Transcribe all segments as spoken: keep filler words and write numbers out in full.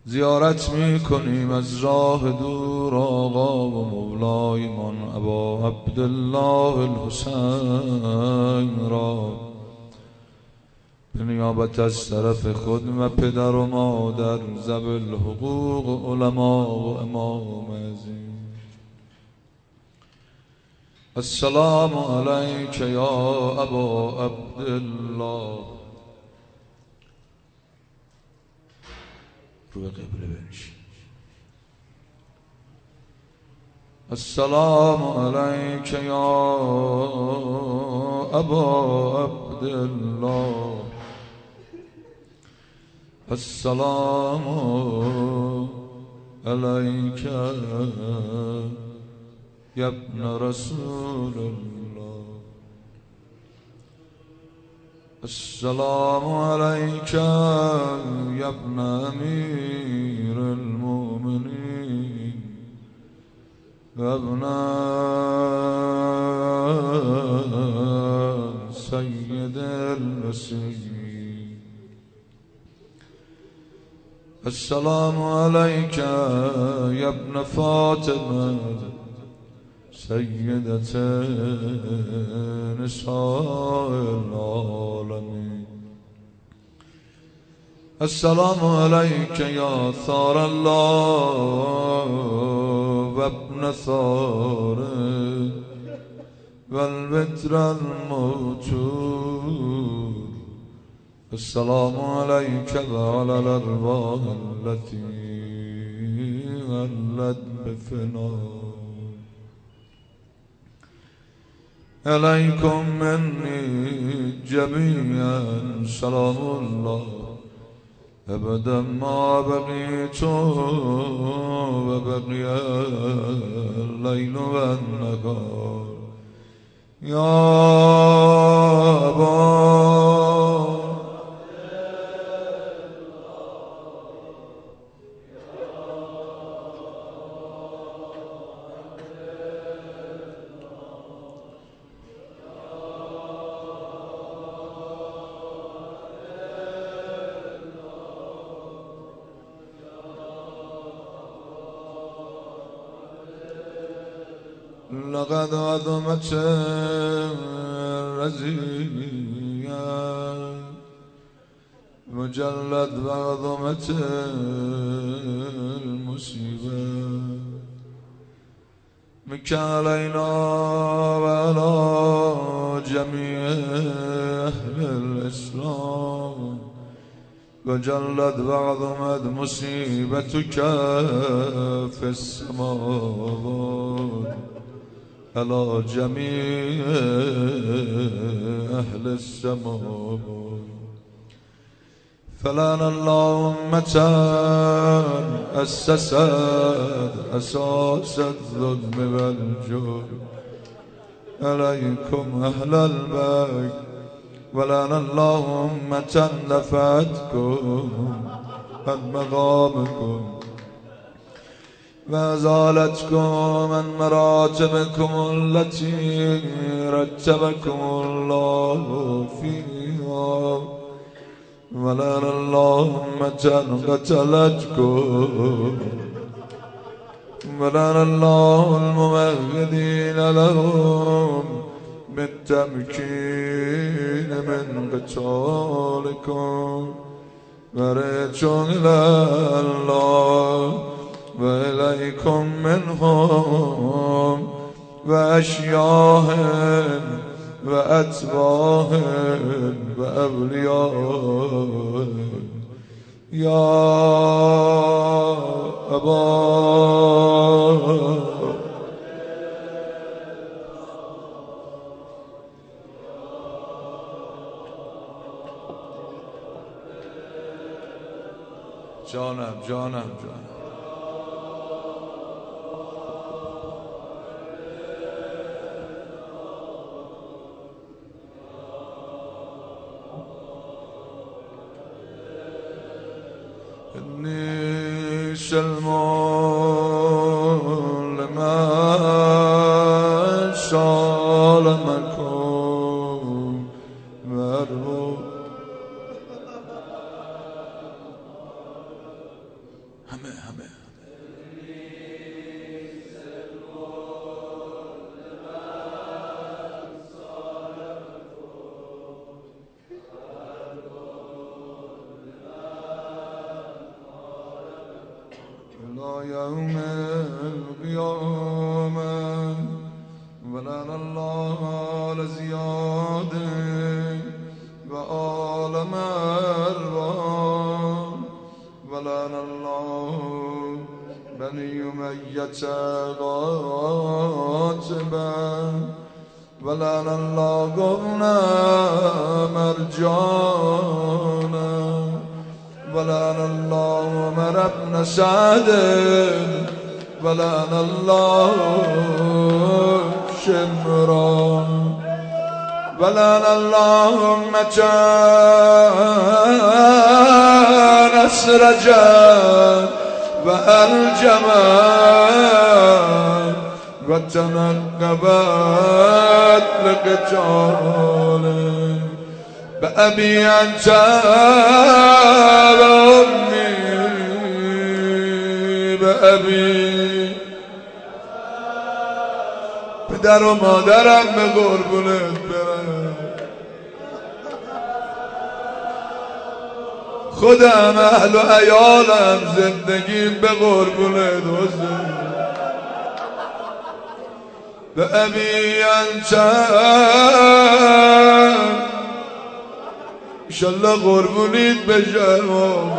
زیارت می کنیم از راه دور آقا و مولای من ابا عبدالله الحسین را، به نیابت از طرف خود و پدر و مادر ذوی الحقوق علما و امام عظیم. السلام علیک یا ابا عبدالله. روی قبله بنشین. السلام علیک یا ابا عبدالله. السلام علیک یا ابن رسول الله. السلام علیک یا ابن امیر المؤمنین و ابن سید الوصیین. السلام علیک یا ابن فاطمه سیدة نساء العالمین. السلام علیک یا ثار الله و ابن ثار و الوتر الموتور. السلام علیک و علی الارواح التي ولد بفناء. علیکم منی جمیعا سلام الله ابدا ما بقیت و بقی اللیل و النهار. یا ابا لقد عظمت الرزية وجلت وعظمت المصيبة منك علينا وعلى جميع أهل الإسلام. وجلت وعظمت مصيبتك في السماوات على جميع أهل السماء. فلعن الله أمة أسست أساس الظلم والجور عليكم أهل البيت. ولعن الله أمة دفعتكم عن مقامكم وأزالتكم عن مراتبكم التي رتبكم الله فيها. ولعن الله أمة قتلتكم. ولعن الله الممهدين لهم بالتمكين من قتالكم. ورجعوا إلى الله وإليكم منهم وأشياء وأتباع وأولياء. يا أبا جانم جانم جانم إني سلمان لمن سالمكم مرمو. همه همه يوم القيامة ولنا الله على زيادة وعالم أرباب ولنا الله بني أمية قاتبا ولنا الله قمنا مرجانا ولعن الله عمر بن سعد ولعن الله شمرا ولعن الله أمتان أسرجا وألجما وتنقبت لقتاله بأبي أنت وأمي بأبي پدر و مادرم به قربونت برم خودم اهل و عیالم زندگیم به قربونت حسین بأبي أنت انشالله قربونیت بشم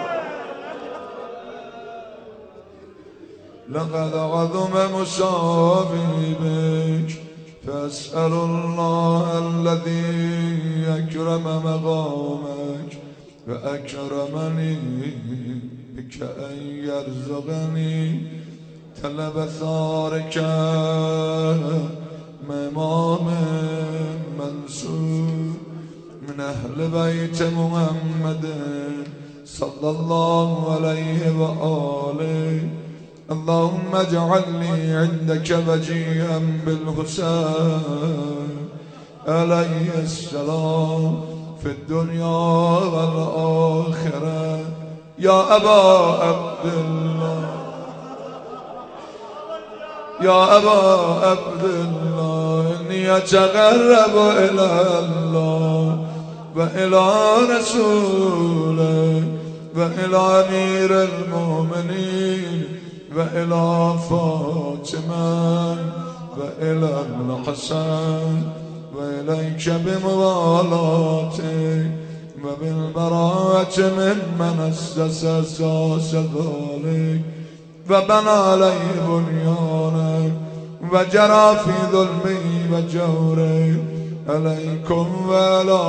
لقد عظم مصابي بك فأسأل الله الذي أكرم مقامك وأكرمني بك أن يرزقني طلب ثارك إمام منصور من أهل بيت محمد صلى الله عليه وآله اللهم اجعلني عندك وجيها بالحسين عليه السلام في الدنيا والآخرة يا أبا عبد الله يا أبا عبد الله إني أتقرب إلى الله وإلى رسوله وإلى أمير المؤمنين وإلى فاطمة وإلى الحسن وإليك بموالاتك وبالبراءة ممن أسس أساس ذلك وبنى عليه بنيانه وجرى في ظلمه وجوره عليكم وعلى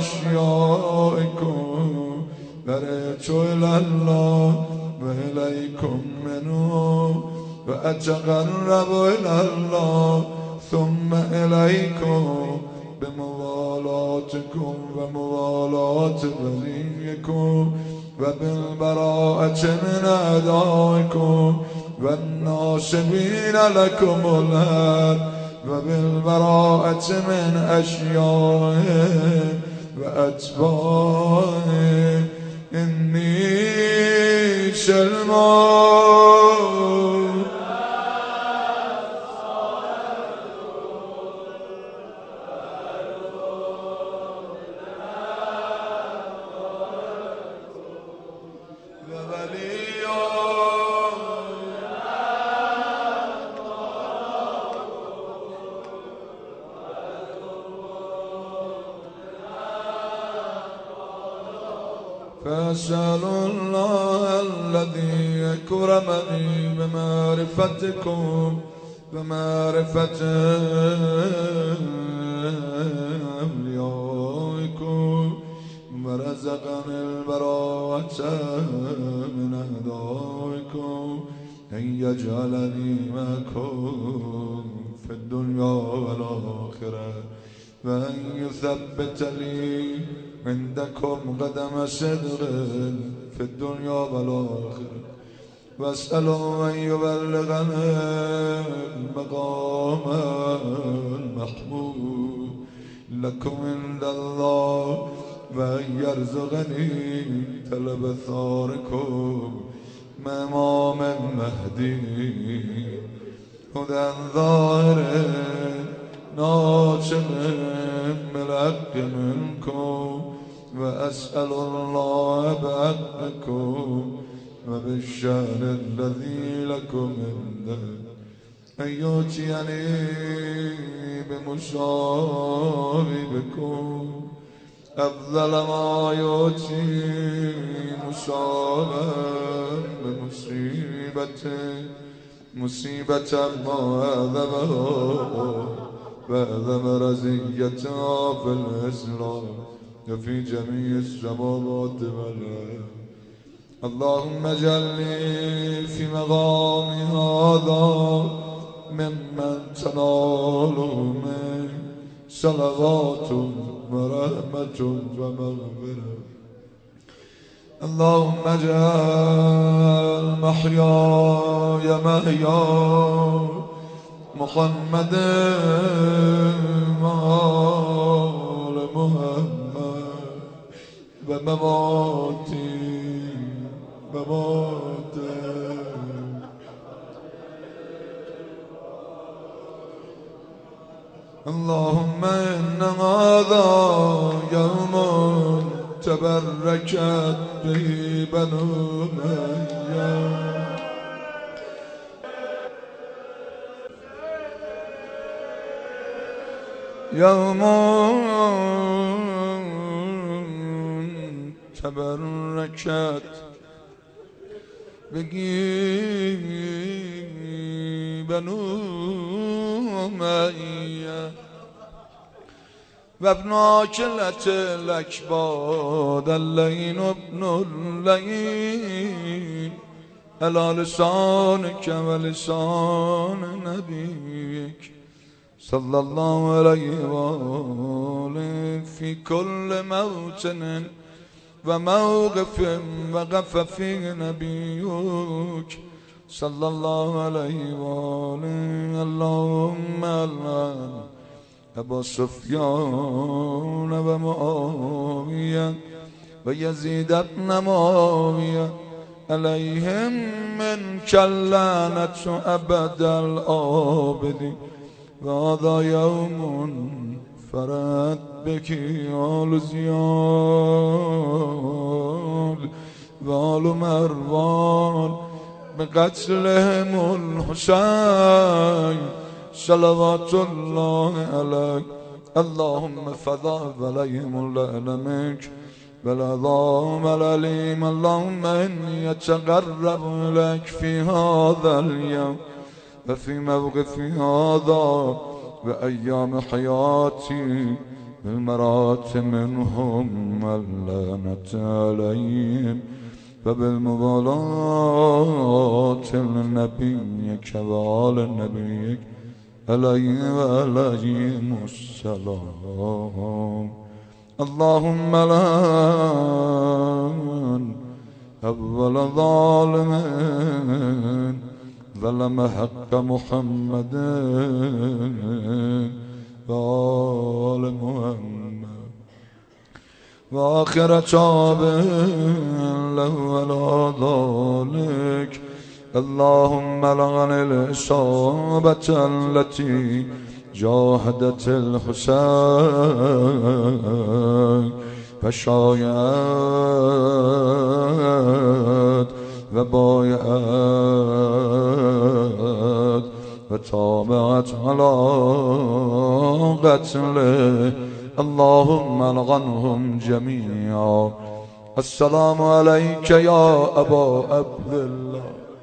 أشيائكم برئت إلى الله وإليكم منه وأتقرب إلى الله ثم إليكم بموالاتكم وموالاة وليكم وبالبراءة من أعدائكم والناصبين لكم الهاد وبالبراءة من أشيائهم وأتباعهم إني سلمان فأسأل الله الذي أكرمني بمعرفتكم بمعرفة أوليائكم ورزقني البراءة من أعدائكم أن يجعلني معكم في الدنيا والآخرة وأن يثبت لي عندكم قدم صدق في الدنيا والآخرة واسألوا أن يبلغني المقام المحمود لكم عند الله وأن يرزقني طلب ثاركم امام المهدي هدى ظاهر ناصر ملك منكم وأسأل الله بحقكم وبالشأن الذي لكم عنده أن يؤتيني بمصابكم أفضل ما يؤتي مصابا بمصيبته مصيبة ما أعظمه وأعظم رزيتها في الإسلام وفي جميع السماوات والأرض. اللهم اجعلني في مقامي هذا ممن تنال من صلوات ورحمة ومغفرة. اللهم اجعل محياي محيا محمد وآل محمد ومماتي مماتي اللهم إن هذا يوم تبركت به بنو أمية يوم تبركت به بنو أمية وابناك لك بعد اللين ابن اللين على لسانك ولسان نبيك صلى الله عليه وآله في كل موطن وموقف وقف فيه نبيك صلى الله عليه وآله. اللهم الآن أبا سفيان ومعاوية ويزيد بن معاوية عليهم منك اللعنة أبد الآبدين. وهذا يوم فرت بك آل زياد وآل مروان بقتلهم الحسين صلوات الله عليك. اللهم فضاء عليهم اللعن منك بالعظام الأليم. اللهم إني أتقرب إليك في هذا اليوم وفي موقف هذا وأيام حياتي بالمرات منهم اللعنة عليهم وبالمبالاة لنبيك وآل نبيك عليه وعليهم السلام. اللهم لعن أول ظالمين ظلم حق محمد وآل محمد وآخر تابع له على ذلك. اللهم لعن الإصابة التي جاهدت الحسين فشايعت وبايعت وتابعت على قتله. اللهم لعنهم جميعا. السلام عليك يا أبا عبد الله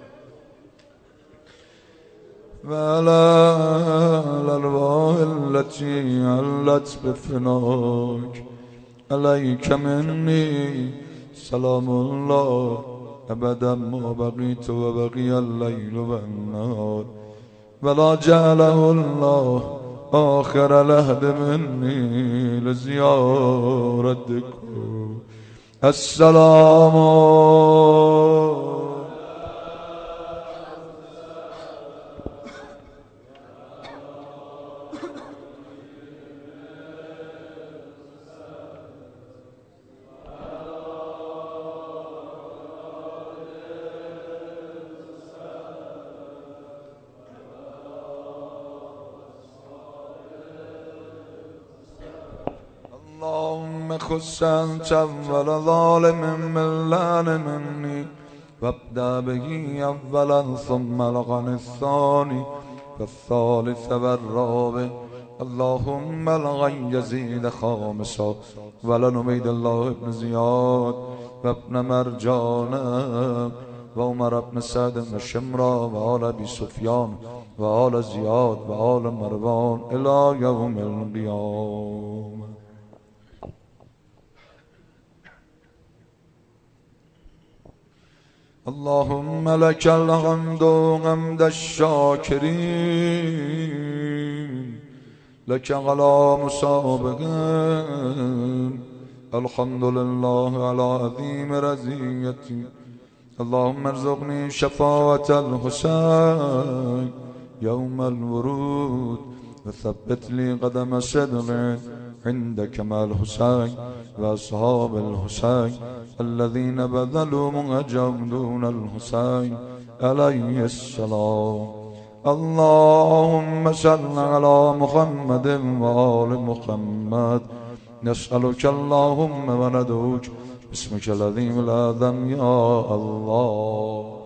وعلى الأرواح التي علت بفناك. عليك مني سلام الله أبدا ما بقيت وبقي الليل والنهار ولا جعله الله آخر العهد مني لزيارتكم. السلام خص أنت أول ظالم من لان مني وابدأ به أولا ثم لغن الثاني والثالث والرابع اللهم لغن يزيد خامسا ولن عبيد الله بن زياد وابن مرجان وعمر بن سعد بن شمرا وآل أبي سفيان وآل زياد وآل مروان إلى يوم القيامة. اللهم لك الحمد حمد الشاكرين لك على مسابقين الحمد لله على عظيم رزيتي اللهم ارزقني شفاعة الحسين يوم الورود وثبت لي قدم صدق عندك مع الحسين وأصحاب الحسين الذين بذلوا مهجهم دون الحسين عليه السلام. اللهم صل على محمد وآل محمد نسألك اللهم وندعوك باسمك العظيم الأعظم يا الله.